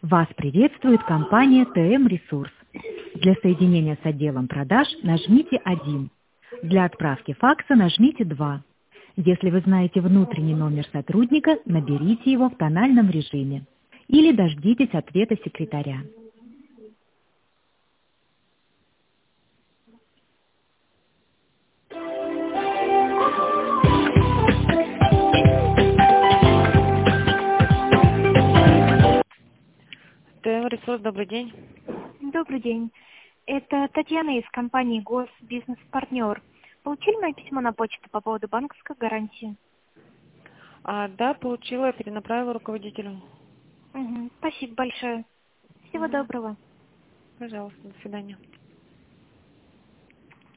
Вас приветствует компания ТМ Ресурс. Для соединения с отделом продаж нажмите 1. Для отправки факса нажмите 2. Если вы знаете внутренний номер сотрудника, наберите его в тональном режиме. Или дождитесь ответа секретаря. ТМ Ресурс, добрый день. Добрый день. Это Татьяна из компании Госбизнес-партнер. Получили мое письмо на почту по поводу банковской гарантии? Да, получила, я перенаправила руководителю. Спасибо большое. Всего доброго. Пожалуйста, до свидания.